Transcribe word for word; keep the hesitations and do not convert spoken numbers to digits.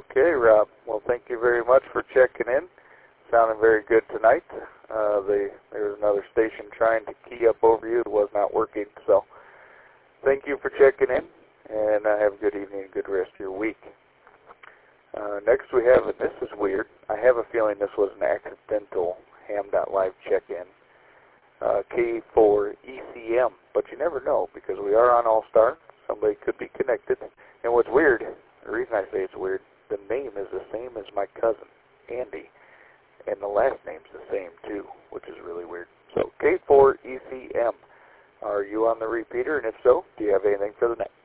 Okay, Rob. Well, thank you very much for checking in. Sounding very good tonight. Uh, they, there was another station trying to key up over you. It was not working. So thank you for checking in, and uh, have a good evening and good rest of your week. Uh, next we have, and this is weird, I have a feeling this was an accidental ham dot live check-in, uh, K four E C M, but you never know because we are on All-Star. Somebody could be connected. And what's weird, the reason I say it's weird, the name is the same as my cousin, Andy, and the last name's the same too, which is really weird. So K four E C M, are you on the repeater? And if so, do you have anything for the next?